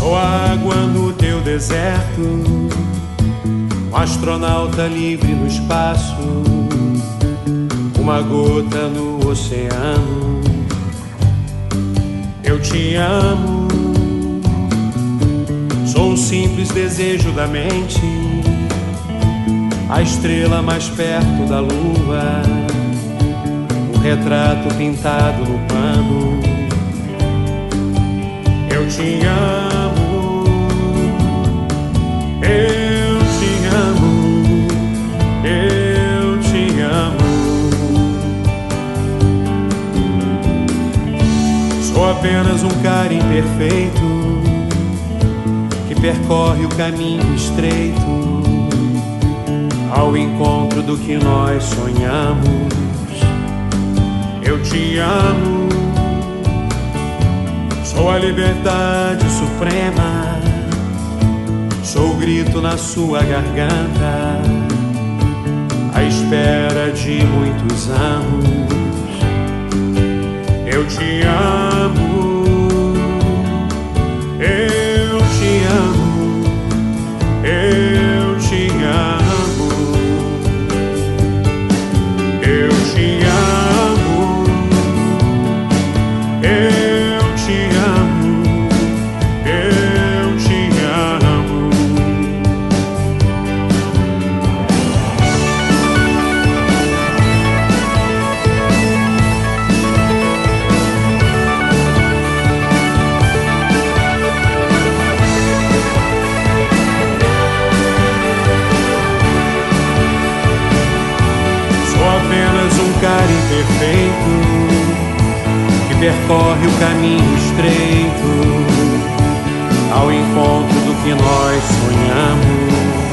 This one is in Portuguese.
Sou água no teu deserto, um astronauta livre no espaço, uma gota no oceano. Eu te amo, sou um simples desejo da mente, a estrela mais perto da lua, um retrato pintado no pano. Eu te amo, eu te amo, eu te amo. Sou apenas um cara imperfeito que percorre o caminho estreito ao encontro do que nós sonhamos. Eu te amo, sou a liberdade suprema, sou o grito na sua garganta, à espera de muitos anos. Eu te amo, eu te amo, eu te amo, eu te amo, eu te amo, eu te amo. Apenas um cara imperfeito que percorre o caminho estreito ao encontro do que nós sonhamos.